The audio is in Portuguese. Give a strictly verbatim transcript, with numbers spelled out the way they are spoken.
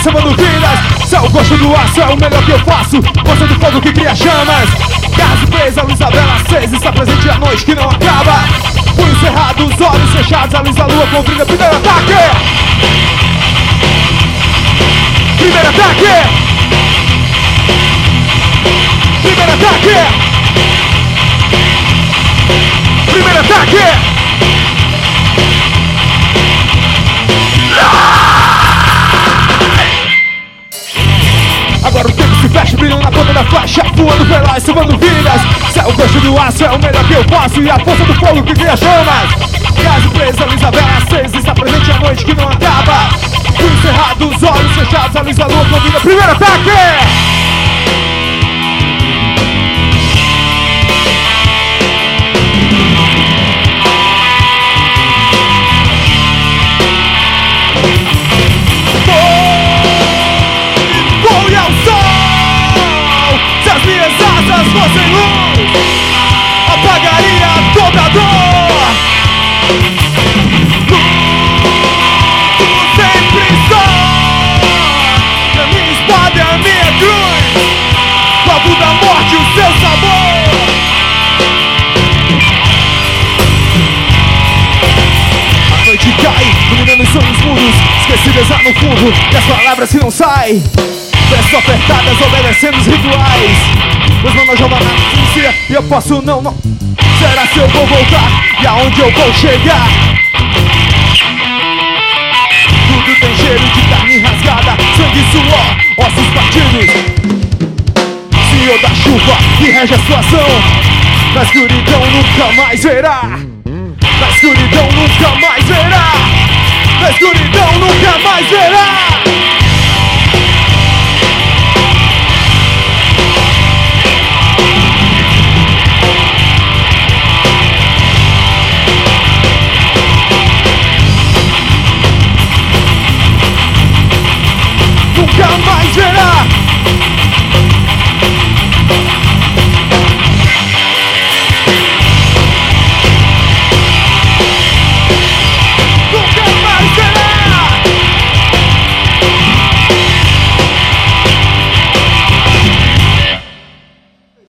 salvando vidas. Se é o gosto do aço, é o melhor que eu faço. Força do fogo que cria chamas. Casa presa, luz a vela acesa. Está presente a noite que não acaba. Punhos cerrados, olhos fechados. A luz da lua com brilho. Primeiro ataque! Primeiro ataque! Primeiro ataque! Primeiro ataque! Agora o tempo se fecha, brilhando na ponta da faixa, voando veloz, salvando vidas. Se é o gosto do aço, é o melhor que eu faço. E a força do fogo que cria chamas. Casa presa, luz a vela acesa. Está presente a noite que não acaba. Punhos cerrados, olhos fechados. A luz da lua convida. Primeiro ataque! Fossem luz, apagaria toda a dor. Luz sempre só. A minha espada é a minha cruz. Copo da morte, o seu sabor. A noite cai, iluminando os sonhos mudos, esquecidas lá no fundo, e as palavras que não saem. Peças apertadas, obedecendo os rituais. Pois não nós jogamos na polícia e eu posso não, não. Será se eu vou voltar e aonde eu vou chegar? Tudo tem cheiro de carne rasgada, sangue e suor, ossos partidos. Senhor da chuva que rege a situação. Na escuridão nunca mais verá. Na escuridão nunca mais verá. Na escuridão nunca mais verá.